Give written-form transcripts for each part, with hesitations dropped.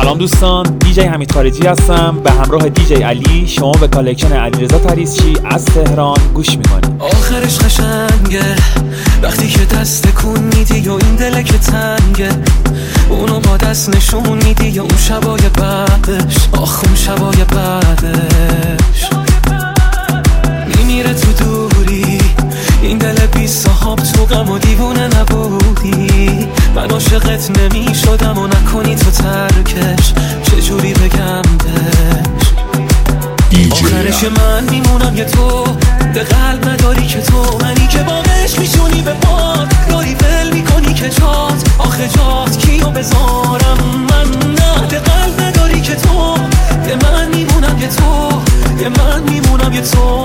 سلام دوستان، دیجی حمید خارجی هستم. به همراه دیجی علی شما به کالکشن علیرضا تریزچی از تهران گوش میکنید. آخرش قشنگه وقتی که دست کن میدی و این دل که تنگه، اونو با دست نشون میدی و اون شبای بعدش، آخ اون شبای بعدش میمیره تو دوری. این دل بی صاحب تو غم و دیوونه نبودی، من عاشقت نمی شدم و نکنی تو ترکش، چجوری بگم بهش. آخرش من میمونم یه تو، به قلب نداری که تو، منی که باقش میشونی به باد، داری ول میکنی که جات، آخه جات کیو بذارم من، نه به قلب نداری که تو، یه من میمونم یه تو، یه من میمونم یه تو.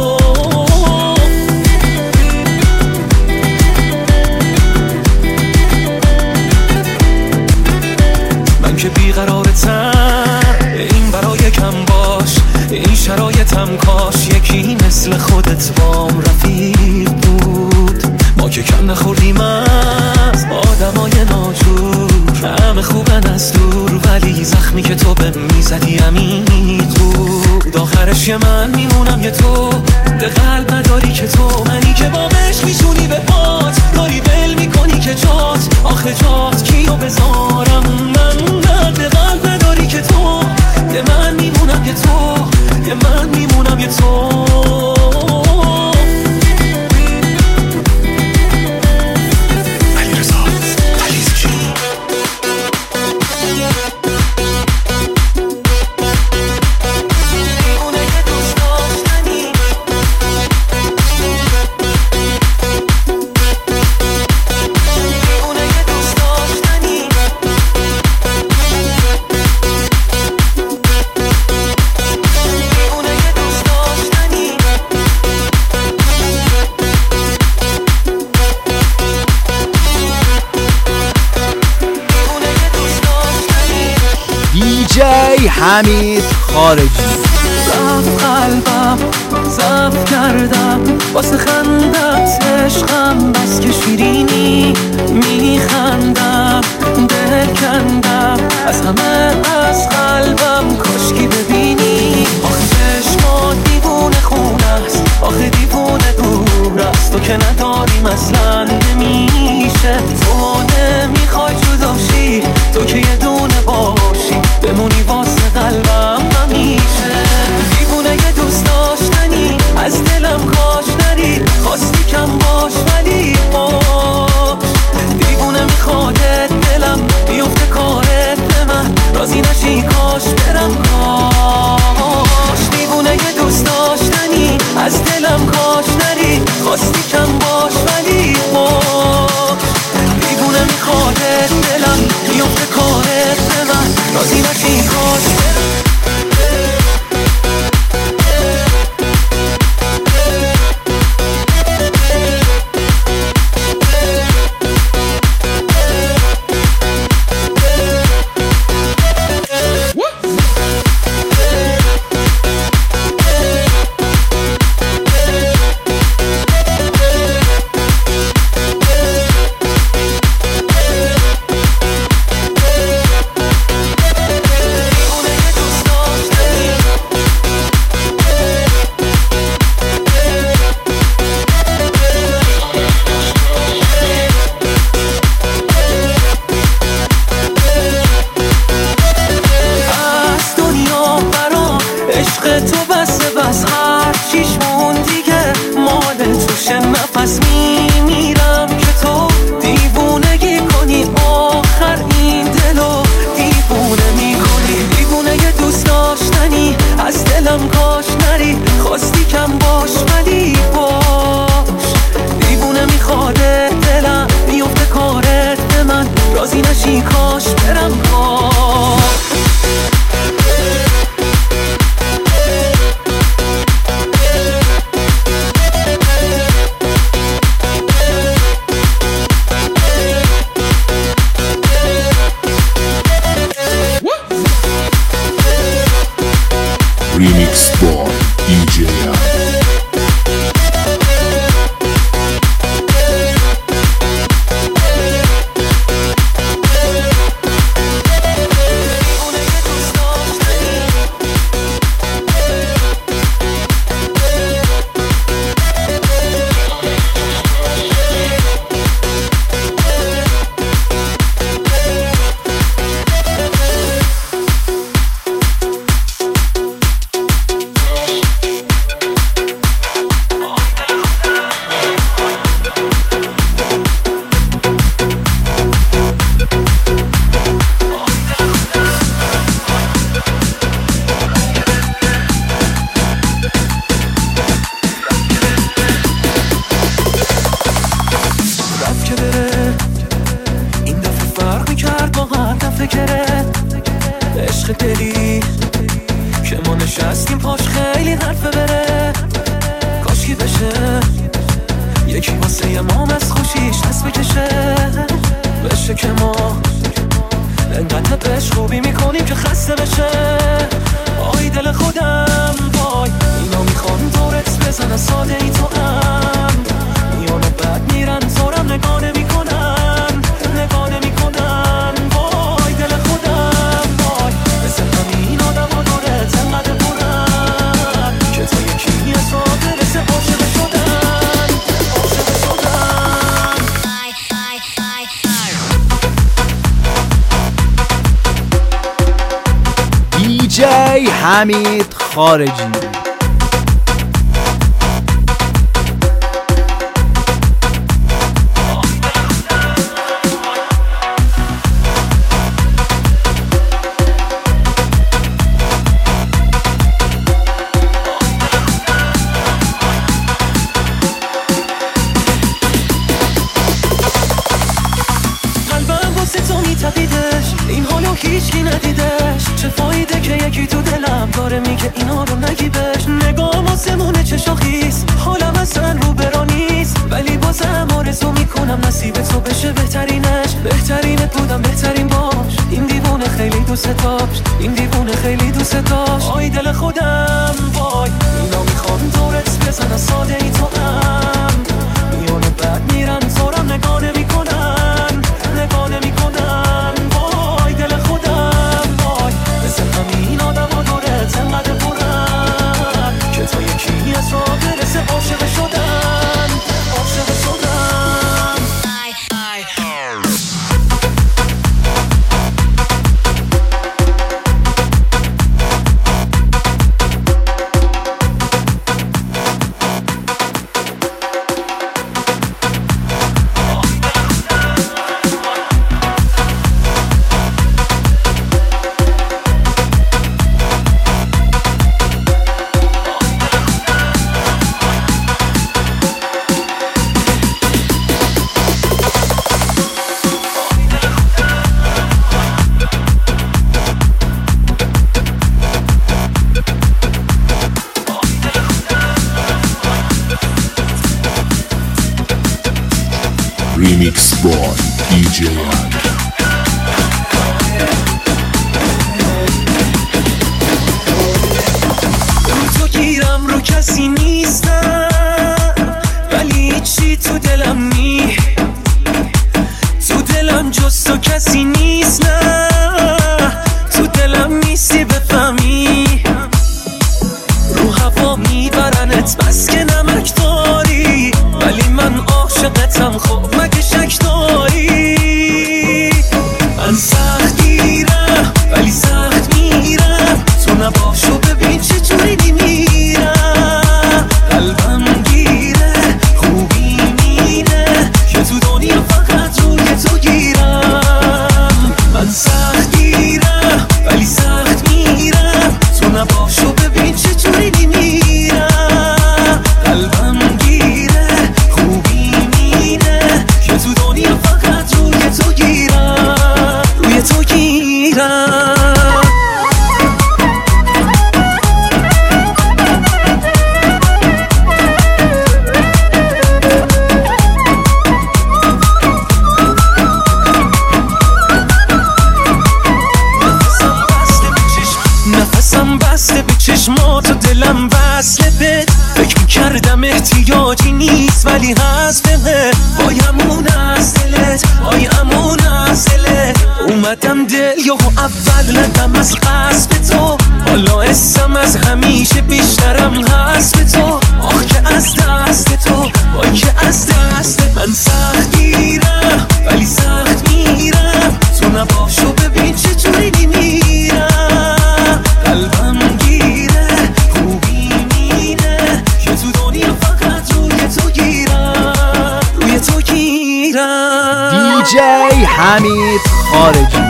که بیقرارتم این برای کم باش، این شرایطم کاش یکی مثل خودت بام رفیق بود. ما که کم نخوردیم از آدمای ناجور، همه خوبن از دور، ولی زخمی که تو به میزدی عمیق بود. آخرش یه من میمونم یه تو، به قلب نداری که تو، منی که باقش میشونی به پات، داری ول میکنی که جات، آخه جات کیو بذارم من، به قلب نداری که تو، یه من میمونم یه تو، یه من میمونم یه تو. دیجی حمید خارجی. زف قلبم زف کردم واسه خندت، عشقم بس که شیرینی میخندم، دل کندم از همه از قلبم، کاشکی ببینی. آخه چشمات دیوونه خونه است، آخه دیوونه دور است، تو که نداریم اصلا نمیشه، تو نمیخوای جداشی، تو که یه دونه باشی، بمونی واسه قلبم همیشه. دیوونه یه دوست داشتنی، از دلم کاش نری، خواستی کم باش ولی دلی که ما نشستیم پاش خیلی حرفه بره، کاشکی بشه یکی واسه یه مام از خوشیش دست بشه که ما انقدر بهش خوبی میکنیم که خسته بشه. آی دل خودم وای، اینا میخوان دورت بزنن ساده ای تو هم میان و بد میرن زورم نگاه نمیکنن وای دل خودم وای، مثل همین آدم ها دورت انقدر برن که تا یکی از راده مثل عاشق شدن. DJ حمید خارجی. این حالو هیچکی ندیدش، چه فایده که یکی تو دلم داره میگه اینا رو نگی بهش. نگام آسمونه چشا خیس، حالم اصلا رو برا نیست، ولی بازم آرزو میکنم نصیب تو بشه بهترینت بودم بهترین باش. این دیوونه خیلی دوست داشت، آی دل خودم وای، اینا میخوان دورت بزنن ساده ای تو هم میان و بد میرن زورم نگاه نمیکنن وای دل خودم وای، مثل همین آدم ها دورت انقدر برن که تا یکی از راه برسه عاشق شدن. Remix by DJ تو گیرم رو کسی نیستم، ولی چی تو دلم تو دلم جز تو کسی نیست، نه تو دلم نیستی بفهمی، رو هوا میبرنت بس که نمک داری، ولی من عاشقتم خب مگه شک داری. من سخت گیرم ولی سخت میرم، تو نباشو ببین چطوری میمیرم. قلبم گیره خوبی مینه که تو دنیا فقط روی تو گیرم. من سخت گیرم ولی سخت میرم، تو نباشو ببین چطوری میمیرم. قلبم گیره خوبی مینه که تو دنیا فقط روی تو گیرم. نفسم بسته به چشمات و دلم وصله بهت، فکر میکردم احتیاجی نیست ولی هست بهت. وای امون از دلت اومدم دل یهو اول ندم از قصد تو، حالا اسم از همیشه بیشترم هست به تو. آخ که از دست تو، وای که از دست من سخت گیرم ولی سخت میرم، تو نباشو ببین چطوری میمیرم. قلبم گیره خوبی مینه که تو دنیا فقط روی تو گیرم. DJ حمید خارجی.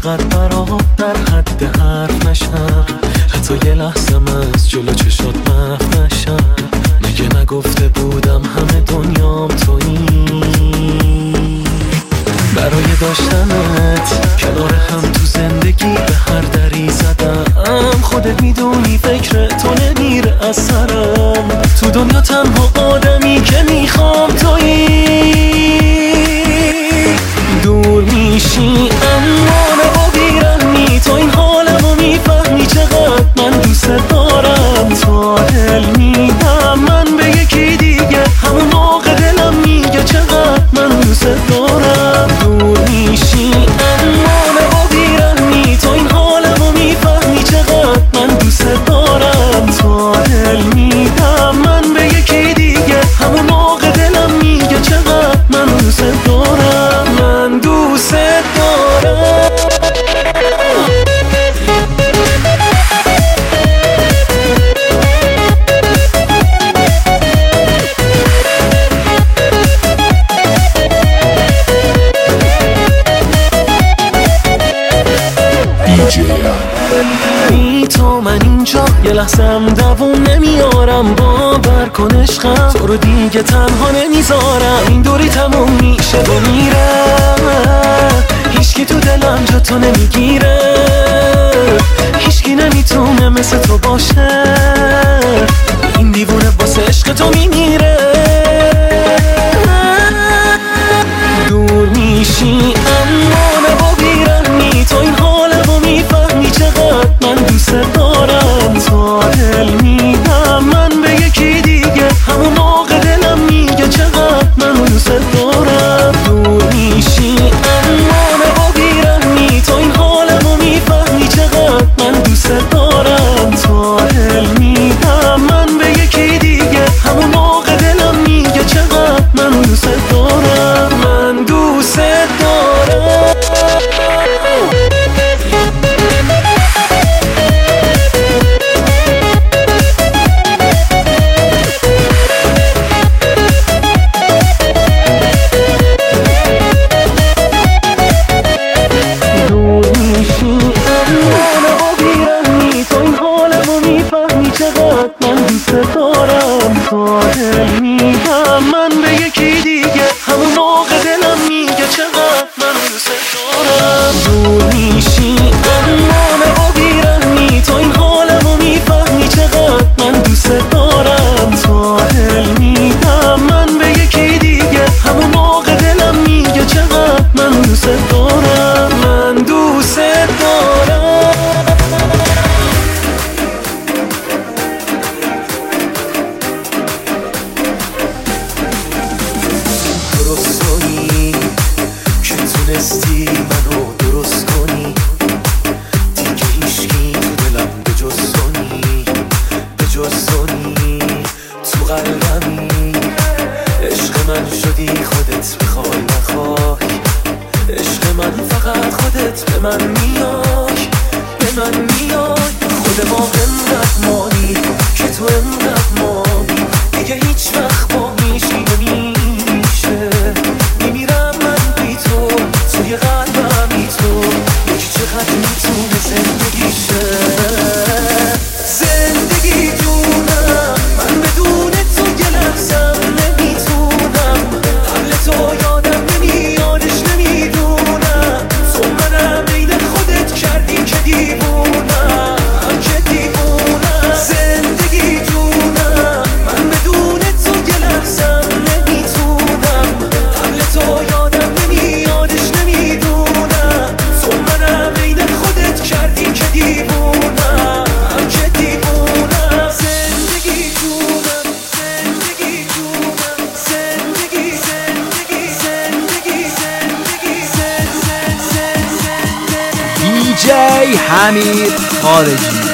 فقط برات در حد حرف نشم، حتی یه لحظم از جلو چشات محو نشم. مگه نگفته بودم همه دنیام تویی؟ برای داشتنت کنار هم تو زندگی به هر دری زدم. خودت میدونی فکر تو نمیره از سرم. تو دنیا تنها آدمی که میخوام تویی. دور میشی اما نبا بیرحمی، تو این حالمو میفهمی چقدر من دوست دارم. تا دل میدم من به یکی دیگه، همون موقع دلم میگه چقدر من دوست دارم. دور میشی اما نبا بیرحمی، تو این حالمو میفهمی چقدر من دوست دارم. تا دل میدم من به یکی دیگه، همون موقع دلم میگه چقدر من دوست دارم. من دوست دارم. بی تو من اینجا یه لحظم دووم نمیارم. باور کن عشقم تو رو دیگه تنها نمیذارم. این دوری تموم میشه و میره، هیچکی تو دلم جا تو نمیگیره. هیچکی نمیتونه مثل تو باشه، این دیوونه واسه عشق تو میمیره. دور میشی اما نبا بیرحمی، تو این حالمو میفهمی چقدر من دوست دارم. تا دل میدم من به یکی دیگه، همون موقع دلم میگه چقدر من دوست دارم. دور میشی اما نبا بیرحمی، تو این حالمو میفهمی چقدر من دوست دارم. تا دل میدم من به یکی دیگه، همون موقع دلم میگه چقدر من دوست دارم. من دوست دارم. چقدر من دوست دارم. تا دل میدم من به یکی دیگه، همون موقع دلم میگه چقدر من دوست دارم. دور میشی اما نبا بیرحمی، تو این حالمو میفهمی چقدر من دوست دارم. تا دل میدم من به یکی دیگه، همون موقع دلم میگه چقدر من دوست دارم. من دوست دارم. تونستی منو درست کنی، دیگه هیچکی تو دلم به جز کنی، به جز کنی. تو قلبمی عشق من شدی، خودت بخوای نخوای. عشق من فقط خودت به من میای، به من میای. خود ما انقدر مانی که تو انقدر مانی، دیگه هیچ وقت با میشی نمیشه. میمیرم من بی تو، توی قلبم بی تو. یکی چقدر میتونه زندگی شه. زندگی جونم من بدون تو یه لحظم نمیتونم. قبل تو یادم نمیادش نمیدونم. تو منم بین خودت کردی که دیوونم، که دیوونم. زندگی جونم من بدون تو یه لحظم نمیتونم. قبل تو یادم نمیادش نمیدونم. تو منم بین خودت کردی که دیوونم، که دیوونم. زندگی جونم، زندگی جونم، زندگی زندگی زندگی زندگی دیجی حمید خارجی.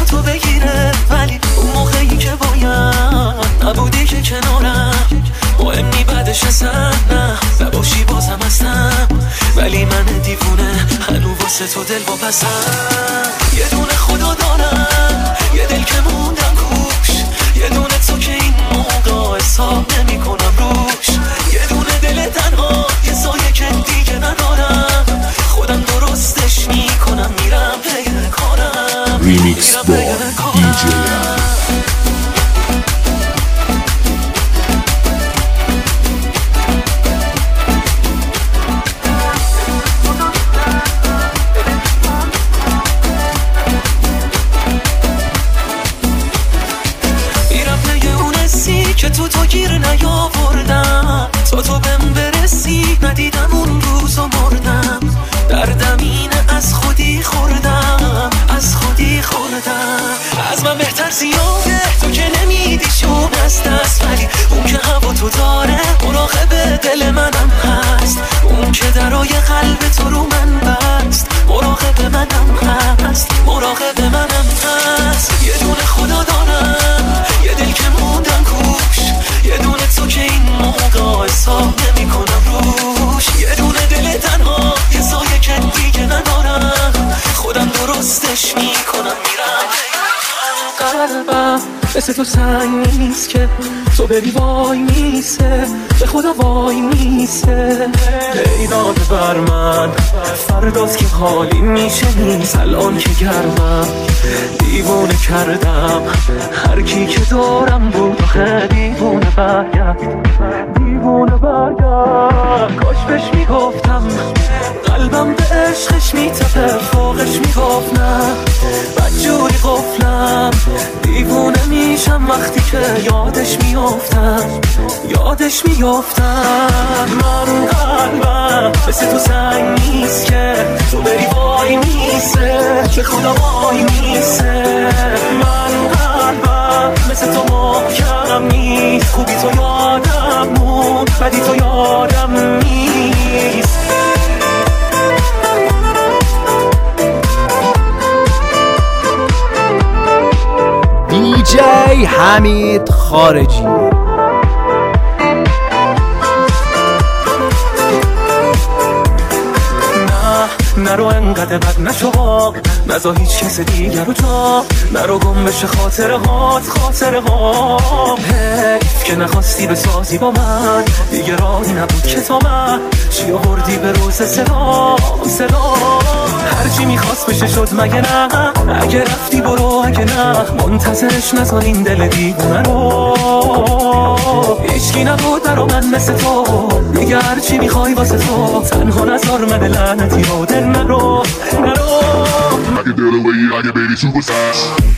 تو بگیره، ولی اون موقعی که باید نبودی که کنارم. مهمی بعدش اصلا نباشی بازم هستم، ولی من دیوونه هنو واسه تو دل واپسم. یه دونه خدا دارم، یه دل که موندم کوش، یه دونه تو که این موقع حساب نمی کنم روش. یه دونه دل تنها، یه سایه که دیگه ندارم، خودم درستش می کنم، میرم پی کارم. ریمیکس با دیجی که تو گیر نیاوردم، تو بهم برسی ندیدم اون روزو مردم. دردم اینه از خودی خوردم، از خودی خوردم. از من بهتر زیاده تو که نمیدی شون از دست، ولی اون که هوا تو داره مراقب دل منم هست. اون که درای قلب تو رو من بست، مراقب منم هست، مراقب منم هست. یه دونه خدا دارم، یه دل که موندم کوش، یه دونه تو که این موقع حساب نمی کنم روش. یه دونه دل تنها، یه سایه که دیگه ندارم، خودم درستش می کنم، میرم. قلبم مثل تو سنگ نیست که تو بری وای میسه، به خدا وای میسه. پیدات بر من فرداست که حالی میشه نیست، الان که گرمم دیوونه کردم هر کی که دارم بود. آخه دیوونه برگرد، دیوونه برگرد. کاش بهش میگفتم قلبم به عشقش میتپه، فوقش میگفت نه بدجوری قفلم. دیوونه میشم وقتی که یادش میافتم، یادش میافتم. من قلبم مثل تو سنگ نیست که تو بری وای میسه، به خدا وای میسه. من قلبم مثل تو محکم نیست، خوبی تو یادم موند، بدی تو یادم نیست. دیجی حمید خارجی. نرو انقدر بد نشو، نزا هیچ کس دیگر رو جا، نرو گم بشه خاطره هات، خاطره ها. حیف که نخواستی بسازی با من، دیگه راهی نبود که تا من چی آوردی به روز سلام سلام. هرچی میخواست بشه شد مگه نه، اگه رفتی برو اگه نه، منتظرش نذار این دل دیوونه رو. هیچکی نبود برا من مثل تو، دیگه هرچی میخوای واسه تو، تنها نذار من لعنتی رو دل نرو نرو. I can do the way you like it, baby, superstar.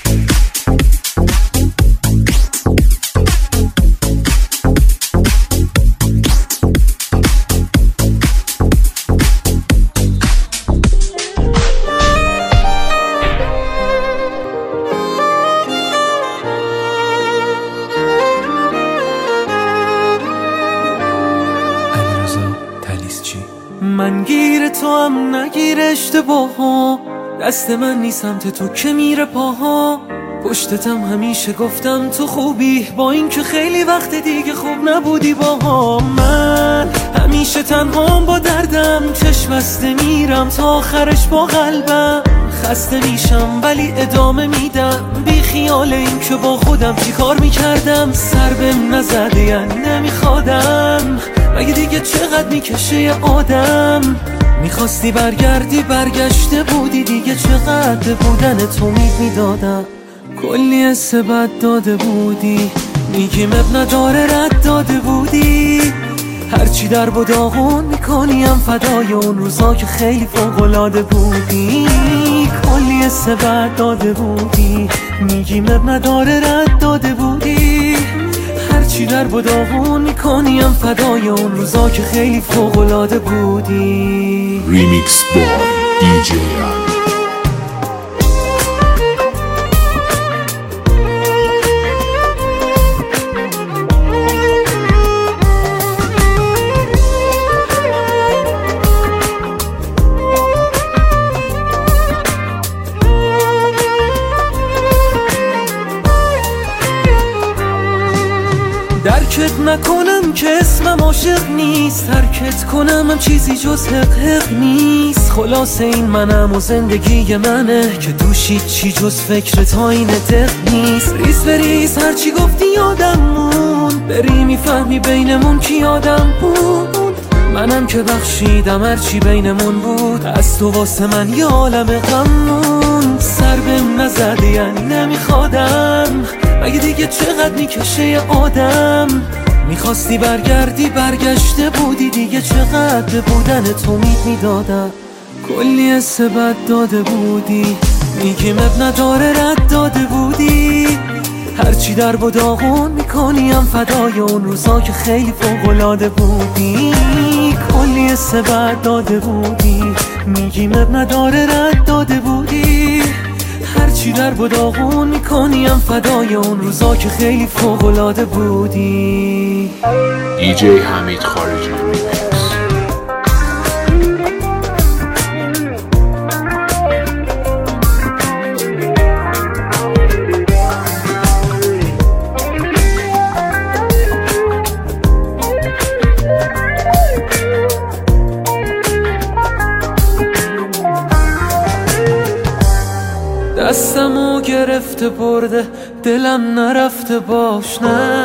من گیر تو هم نگیر اشتباها، دست من نیست سمت تو که میره پاها. پشتتم همیشه گفتم تو خوبی، با این که خیلی وقت دیگه خوب نبودی باها. من همیشه تنهام با دردم، چشم بسته میرم تا آخرش با قلبم. خسته میشم ولی ادامه میدم، بی خیال این که با خودم چی کار میکردم. سر بهم نزده یعنی نمیخوادم، مگه دیگه چقدر میکشه یه آدم. میخواستی برگردی برگشته بودی، دیگه چقدر بودن تو میدادم. کلی حس بد داده بودی، میگیم اب نداره رد داده بودی. هرچی در و داغون میکنیم فدای اون روزا که خیلی فوق‌العاده بودی. کلی حس بد داده بودی، میگیم اب نداره رد داده بودی. هرچی در و داغون میکنیم فدای اون روزا که خیلی فوق‌العاده بودی. ریمیکس با دیجی درکت نکنم که اسمم عاشق نیست، ترکت کنم هم چیزی جز حق نیست. خلاصه این منم و زندگی منه که دوشی چی جز فکرت آین دق نیست. ریز به ریز هرچی گفتی یادم موند، بری میفهمی بینمون کی آدم بود. منم که بخشیدم هرچی بینمون بود، از تو واسه من یه عالم غم موند. سر بهم نزده یعنی نمیخوادم، مگه دیگه چقدر میکشه یه آدم. میخواستی برگردی برگشته بودی، دیگه چقدر به بودن تو میدادم. کلی حس بد داده بودی، میگیم اب نداره رد داده بودی. هرچی در و داغون میکنیم فدای اون روزا که خیلی فوق‌العاده بودی. کلی حس بد داده بودی، میگیم اب نداره رد داده بودی. هرچی در و داغون میکنیم فدای اون روزا که خیلی فوق‌العاده بودی. دیجی حمید خارجی ریمیکس. دستمو گرفته برده دلم نرفته باش نه.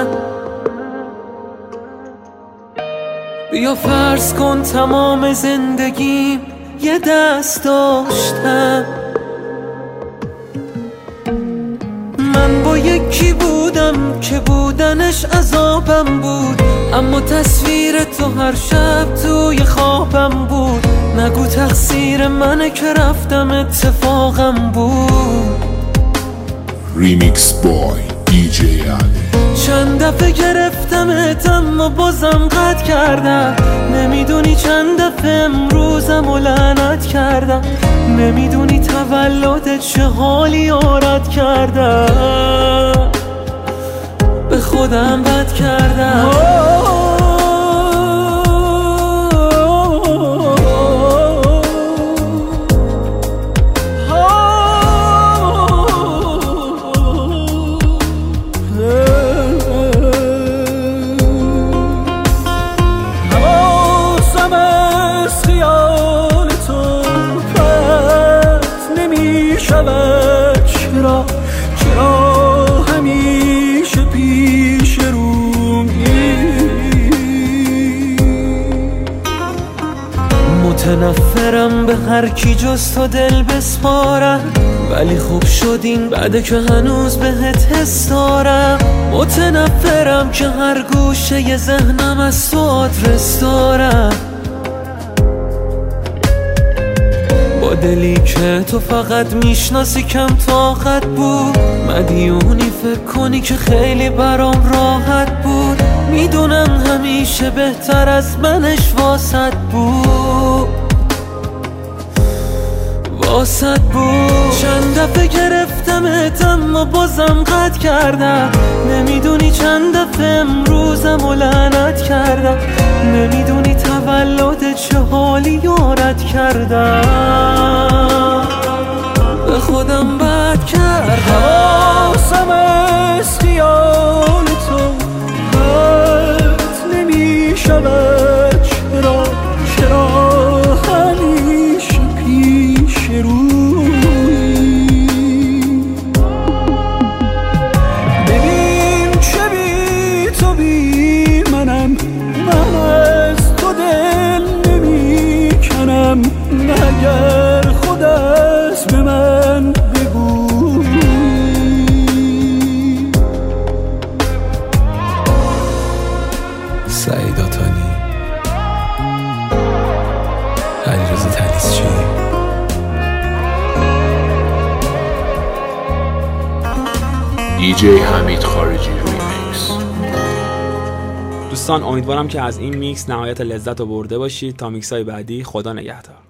بیا فرض کن تمام زندگیم یه دست داشتم. من با یکی بودم که بودنش عذابم بود، اما تصویر تو هر شب توی خوابم بود. نگو تقصیر منه که رفتم اتفاقم بود. ریمیکس بای دیجی علی. چند دفعه گرفتمت اما بازم قطع کردم. نمیدونی چند دفعه امروزم و لعنت کردم. نمیدونی تولدت چه حالی آرد کردم. به خودم بد کردم. چرا همیشه پیش رومی؟ متنفرم به هر کی جز تو دل بسپارم، ولی خوب شدین بعد که هنوز بهت حس دارم. متنفرم که هر گوشه ی ذهنم از تو آدرس دارم. با دلی که تو فقط میشناسی کم طاقت بود. مدیونی فکر کنی که خیلی برام راحت بود. میدونم همیشه بهتر از منش واسط بود. چند دفعه گرفتمت اما بازم قطع کردم. نمیدونی چند دفعه امروزم و لعنت کردم. نمیدونی تولدت چه حالی یارت کردم. به خودم بد کردم. حواسم از خیال تو بد نمیشود. چرا همیشه پیش روی؟ ببین چه بی تو بی منم. من از تو دل نمی کنم. مگر خود از به من بگو. سعید آتانی، علیرضا طلیسچی. دیجی حمید خارجی ریمیکس. دوستان امیدوارم که از این میکس نهایت لذت رو برده باشید. تا میکس های بعدی، خدا نگهدار.